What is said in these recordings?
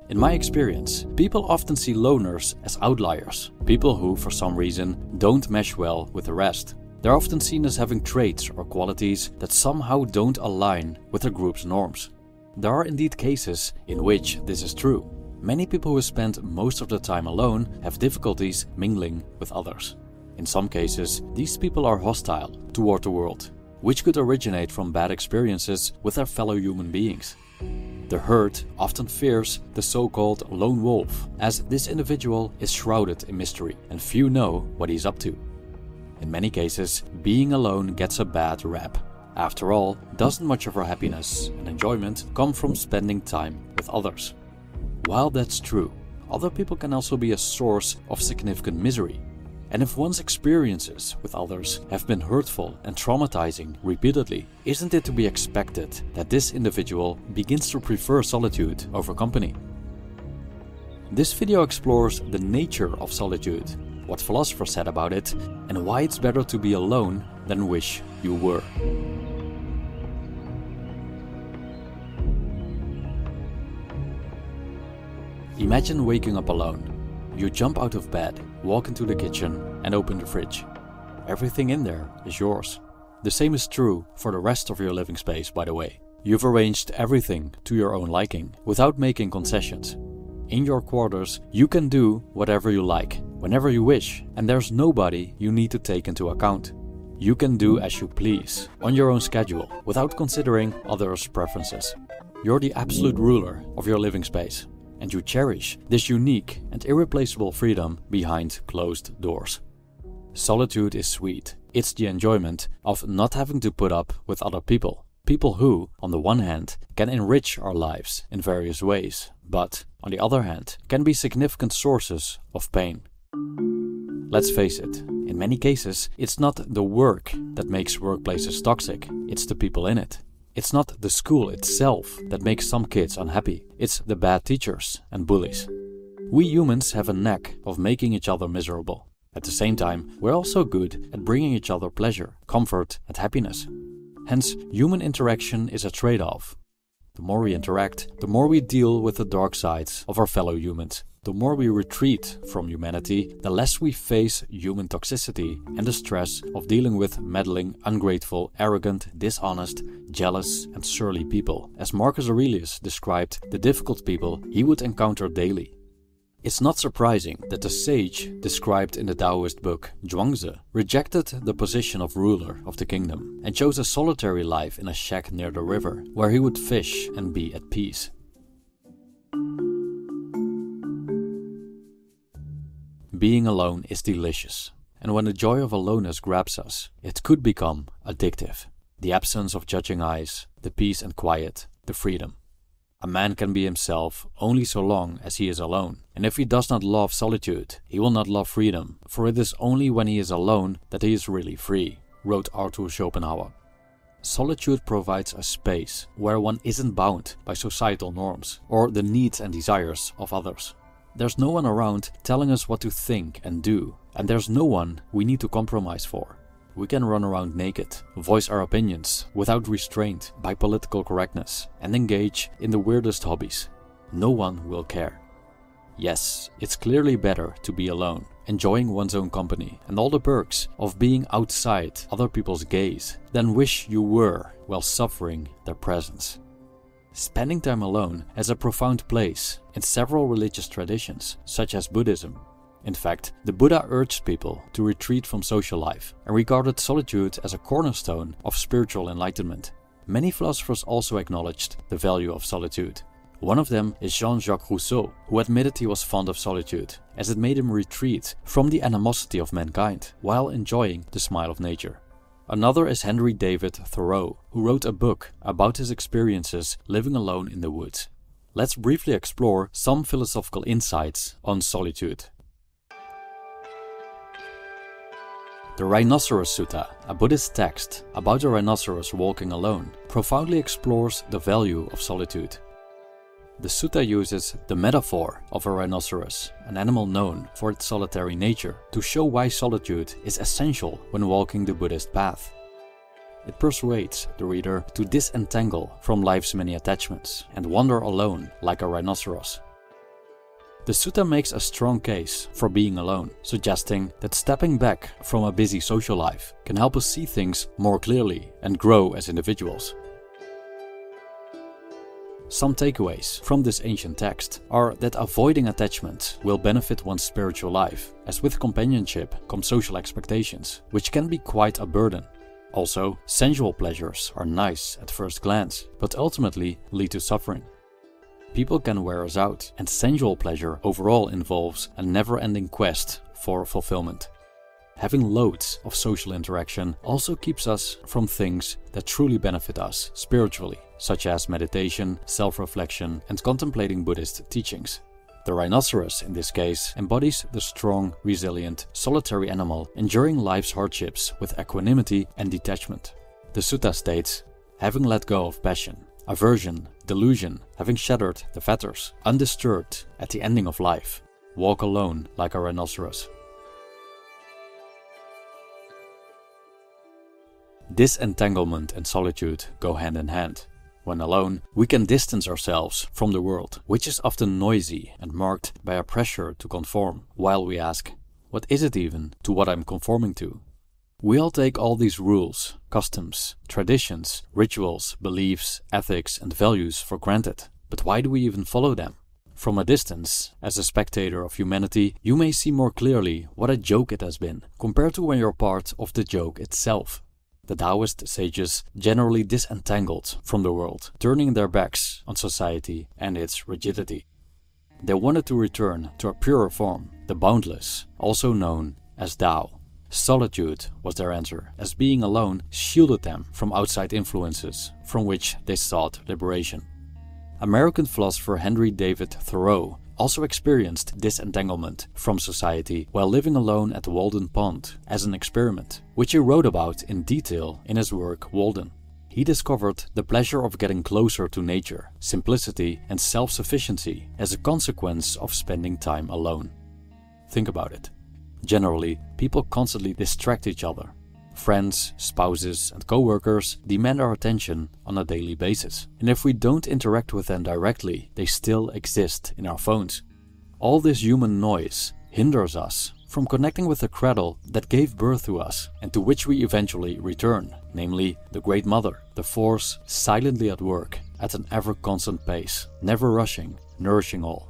In my experience, people often see loners as outliers, people who, for some reason, don't mesh well with the rest. They're often seen as having traits or qualities that somehow don't align with the group's norms. There are indeed cases in which this is true. Many people who spend most of their time alone have difficulties mingling with others. In some cases, these people are hostile toward the world, which could originate from bad experiences with their fellow human beings. The herd often fears the so-called lone wolf, as this individual is shrouded in mystery and few know what he's up to. In many cases, being alone gets a bad rap. After all, doesn't much of our happiness and enjoyment come from spending time with others? While that's true, other people can also be a source of significant misery. And if one's experiences with others have been hurtful and traumatizing repeatedly, isn't it to be expected that this individual begins to prefer solitude over company? This video explores the nature of solitude, what philosophers said about it, and why it's better to be alone than wish you were. Imagine waking up alone. You jump out of bed, walk into the kitchen and open the fridge. Everything in there is yours. The same is true for the rest of your living space, by the way. You've arranged everything to your own liking, without making concessions. In your quarters, you can do whatever you like, whenever you wish, and there's nobody you need to take into account. You can do as you please, on your own schedule, without considering others' preferences. You're the absolute ruler of your living space, and you cherish this unique and irreplaceable freedom behind closed doors. Solitude is sweet. It's the enjoyment of not having to put up with other people. People who, on the one hand, can enrich our lives in various ways, but, on the other hand, can be significant sources of pain. Let's face it, in many cases, it's not the work that makes workplaces toxic, it's the people in it. It's not the school itself that makes some kids unhappy, it's the bad teachers and bullies. We humans have a knack of making each other miserable. At the same time, we're also good at bringing each other pleasure, comfort and happiness. Hence, human interaction is a trade-off. The more we interact, the more we deal with the dark sides of our fellow humans. The more we retreat from humanity, the less we face human toxicity and the stress of dealing with meddling, ungrateful, arrogant, dishonest, jealous and surly people, as Marcus Aurelius described the difficult people he would encounter daily. It's not surprising that the sage described in the Taoist book Zhuangzi rejected the position of ruler of the kingdom and chose a solitary life in a shack near the river, where he would fish and be at peace. Being alone is delicious, and when the joy of aloneness grabs us, it could become addictive. The absence of judging eyes, the peace and quiet, the freedom. A man can be himself only so long as he is alone, and if he does not love solitude, he will not love freedom, for it is only when he is alone that he is really free, wrote Arthur Schopenhauer. Solitude provides a space where one isn't bound by societal norms or the needs and desires of others. There's no one around telling us what to think and do, and there's no one we need to compromise for. We can run around naked, voice our opinions without restraint by political correctness, and engage in the weirdest hobbies. No one will care. Yes, it's clearly better to be alone, enjoying one's own company and all the perks of being outside other people's gaze, than wish you were while suffering their presence. Spending time alone has a profound place in several religious traditions, such as Buddhism. In fact, the Buddha urged people to retreat from social life and regarded solitude as a cornerstone of spiritual enlightenment. Many philosophers also acknowledged the value of solitude. One of them is Jean-Jacques Rousseau, who admitted he was fond of solitude, as it made him retreat from the animosity of mankind while enjoying the smile of nature. Another is Henry David Thoreau, who wrote a book about his experiences living alone in the woods. Let's briefly explore some philosophical insights on solitude. The Rhinoceros Sutta, a Buddhist text about a rhinoceros walking alone, profoundly explores the value of solitude. The sutta uses the metaphor of a rhinoceros, an animal known for its solitary nature, to show why solitude is essential when walking the Buddhist path. It persuades the reader to disentangle from life's many attachments and wander alone like a rhinoceros. The sutta makes a strong case for being alone, suggesting that stepping back from a busy social life can help us see things more clearly and grow as individuals. Some takeaways from this ancient text are that avoiding attachment will benefit one's spiritual life, as with companionship come social expectations, which can be quite a burden. Also, sensual pleasures are nice at first glance, but ultimately lead to suffering. People can wear us out, and sensual pleasure overall involves a never-ending quest for fulfillment. Having loads of social interaction also keeps us from things that truly benefit us spiritually, such as meditation, self-reflection, and contemplating Buddhist teachings. The rhinoceros, in this case, embodies the strong, resilient, solitary animal enduring life's hardships with equanimity and detachment. The sutta states, having let go of passion, aversion, delusion, having shattered the fetters, undisturbed at the ending of life, walk alone like a rhinoceros. Disentanglement and solitude go hand in hand. When alone, we can distance ourselves from the world, which is often noisy and marked by a pressure to conform, while we ask, what is it even to what I'm conforming to? We all take all these rules, customs, traditions, rituals, beliefs, ethics, and values for granted. But why do we even follow them? From a distance, as a spectator of humanity, you may see more clearly what a joke it has been, compared to when you're part of the joke itself. The Taoist sages generally disentangled from the world, turning their backs on society and its rigidity. They wanted to return to a purer form, the boundless, also known as Tao. Solitude was their answer, as being alone shielded them from outside influences from which they sought liberation. American philosopher Henry David Thoreau also experienced disentanglement from society while living alone at Walden Pond as an experiment, which he wrote about in detail in his work Walden. He discovered the pleasure of getting closer to nature, simplicity and self-sufficiency as a consequence of spending time alone. Think about it. Generally, people constantly distract each other. Friends, spouses, and co-workers demand our attention on a daily basis. And if we don't interact with them directly, they still exist in our phones. All this human noise hinders us from connecting with the cradle that gave birth to us and to which we eventually return, namely the Great Mother, the force silently at work at an ever-constant pace, never rushing, nourishing all.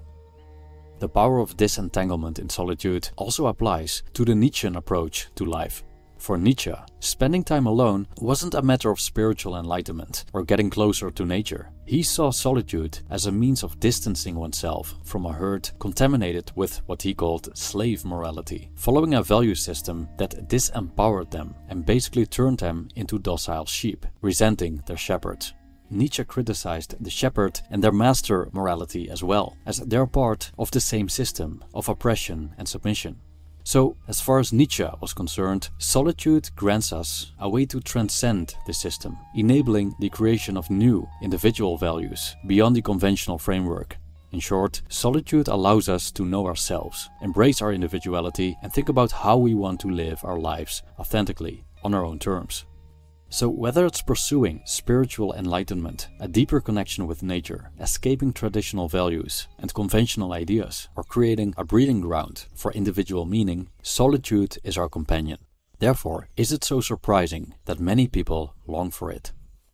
The power of disentanglement in solitude also applies to the Nietzschean approach to life. For Nietzsche, spending time alone wasn't a matter of spiritual enlightenment or getting closer to nature. He saw solitude as a means of distancing oneself from a herd contaminated with what he called slave morality, following a value system that disempowered them and basically turned them into docile sheep, resenting their shepherds. Nietzsche criticized the shepherd and their master morality as well, as they're part of the same system of oppression and submission. So, as far as Nietzsche was concerned, solitude grants us a way to transcend the system, enabling the creation of new individual values beyond the conventional framework. In short, solitude allows us to know ourselves, embrace our individuality, and think about how we want to live our lives authentically, on our own terms. So whether it's pursuing spiritual enlightenment, a deeper connection with nature, escaping traditional values and conventional ideas, or creating a breeding ground for individual meaning, solitude is our companion. Therefore, is it so surprising that many people long for it?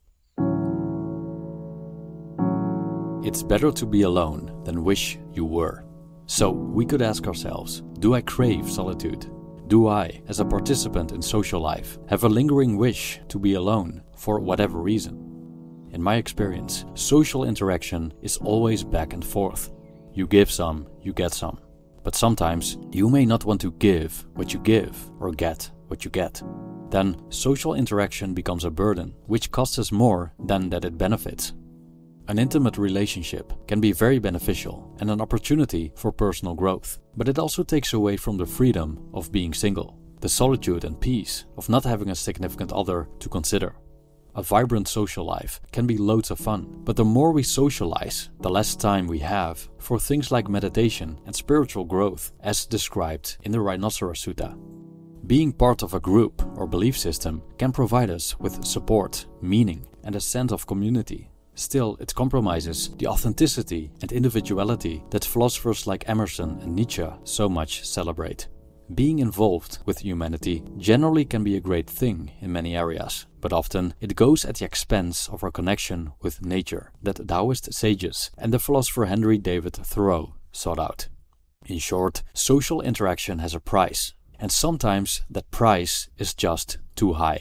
It's better to be alone than wish you were. So we could ask ourselves, do I crave solitude? Do I, as a participant in social life, have a lingering wish to be alone for whatever reason? In my experience, social interaction is always back and forth. You give some, you get some. But sometimes you may not want to give what you give or get what you get. Then social interaction becomes a burden, which costs us more than that it benefits. An intimate relationship can be very beneficial and an opportunity for personal growth, but it also takes away from the freedom of being single, the solitude and peace of not having a significant other to consider. A vibrant social life can be loads of fun, but the more we socialize, the less time we have for things like meditation and spiritual growth, as described in the Rhinoceros Sutta. Being part of a group or belief system can provide us with support, meaning, and a sense of community. Still, it compromises the authenticity and individuality that philosophers like Emerson and Nietzsche so much celebrate. Being involved with humanity generally can be a great thing in many areas, but often it goes at the expense of our connection with nature that Taoist sages and the philosopher Henry David Thoreau sought out. In short, social interaction has a price, and sometimes that price is just too high.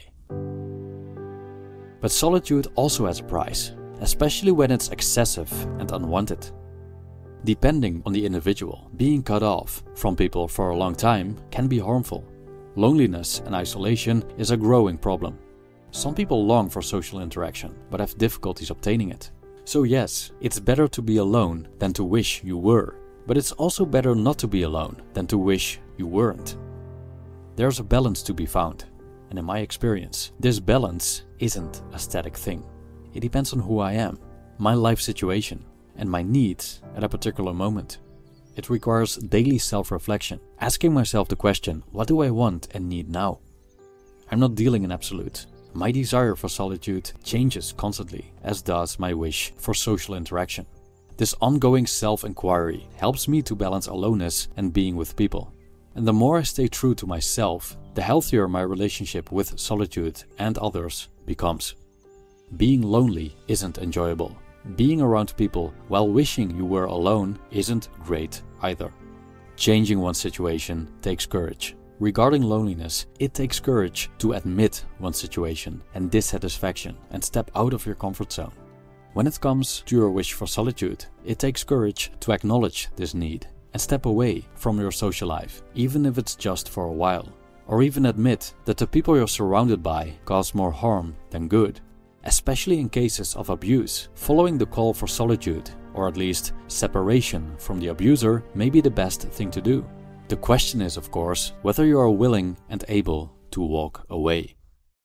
But solitude also has a price, especially when it's excessive and unwanted. Depending on the individual, being cut off from people for a long time can be harmful. Loneliness and isolation is a growing problem. Some people long for social interaction, but have difficulties obtaining it. So yes, it's better to be alone than to wish you were, but it's also better not to be alone than to wish you weren't. There's a balance to be found, and in my experience, this balance isn't a static thing. It depends on who I am, my life situation, and my needs at a particular moment. It requires daily self-reflection, asking myself the question, what do I want and need now? I'm not dealing in absolute. My desire for solitude changes constantly, as does my wish for social interaction. This ongoing self-inquiry helps me to balance aloneness and being with people. And the more I stay true to myself, the healthier my relationship with solitude and others becomes. Being lonely isn't enjoyable. Being around people while wishing you were alone isn't great either. Changing one's situation takes courage. Regarding loneliness, it takes courage to admit one's situation and dissatisfaction and step out of your comfort zone. When it comes to your wish for solitude, it takes courage to acknowledge this need and step away from your social life, even if it's just for a while. Or even admit that the people you're surrounded by cause more harm than good. Especially in cases of abuse, following the call for solitude, or at least separation from the abuser, may be the best thing to do. The question is, of course, whether you are willing and able to walk away.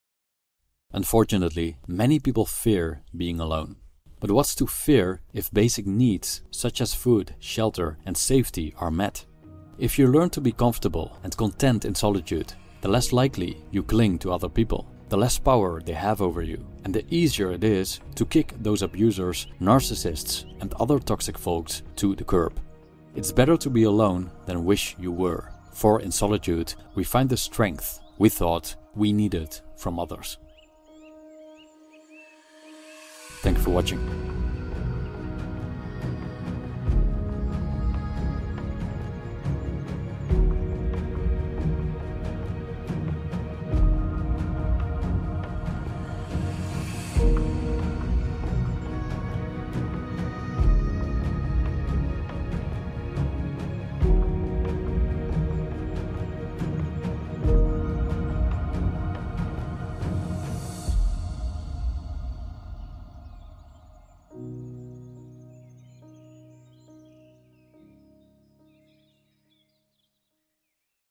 Unfortunately, many people fear being alone. But what's to fear if basic needs such as food, shelter, and safety are met? If you learn to be comfortable and content in solitude, the less likely you cling to other people, the less power they have over you, and the easier it is to kick those abusers, narcissists, and other toxic folks to the curb. It's better to be alone than wish you were, for in solitude we find the strength we thought we needed from others. Thank you for watching.